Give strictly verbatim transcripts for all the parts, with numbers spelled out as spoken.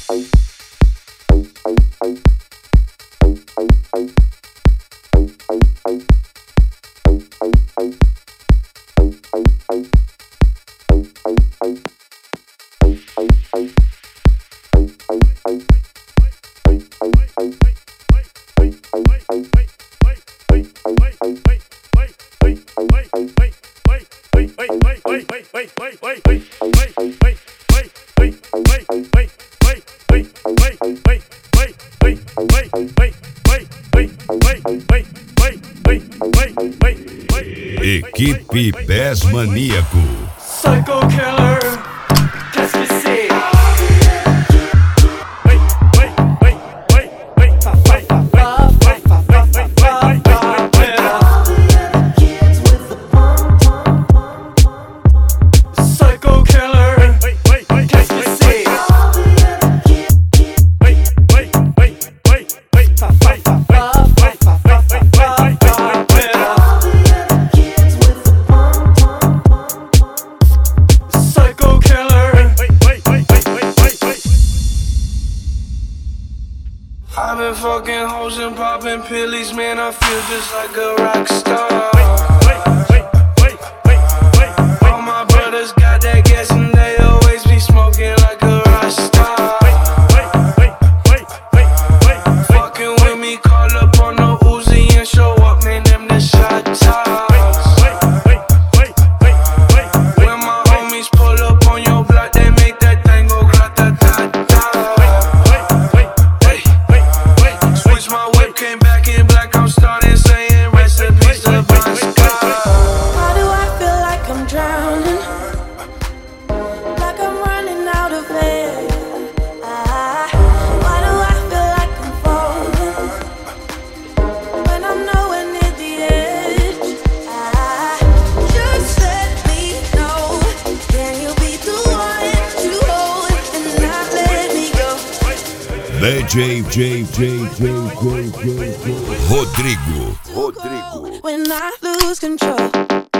Equipe Pés Maníaco. Psycho Killer, qu'est-ce que c'est? Psycho Killer, qu'est-ce que c'est? I've been fucking hoes and popping pillies, man, I feel just like a rock star. All my brothers got that gas and they always be smoking like a rock star. Fucking with me, call up on the Uzi and show up, man, them the shot tops. When my homies pull up on your block, they make that thing go grata-ta-ta. Came back in black, I'm starting saying recipes to Bon Scott. Why do I feel like I'm drowning? Like I'm running out of air. Ah, why do I feel like I'm falling when I'm nowhere near the edge? Ah, just let me know. Can you be the one to hold and not let me go? D J, J, J, J, J, J, J. Rodrigo. Rodrigo. When I lose control.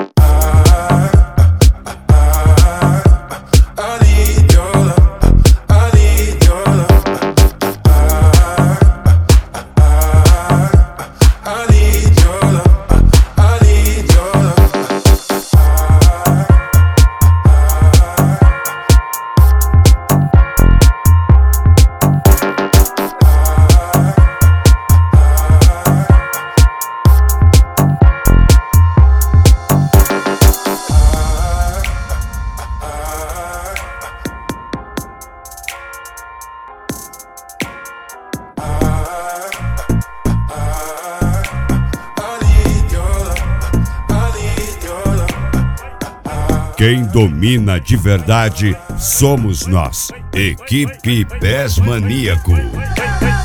Quem domina de verdade somos nós. Equipe Pés Maníaco.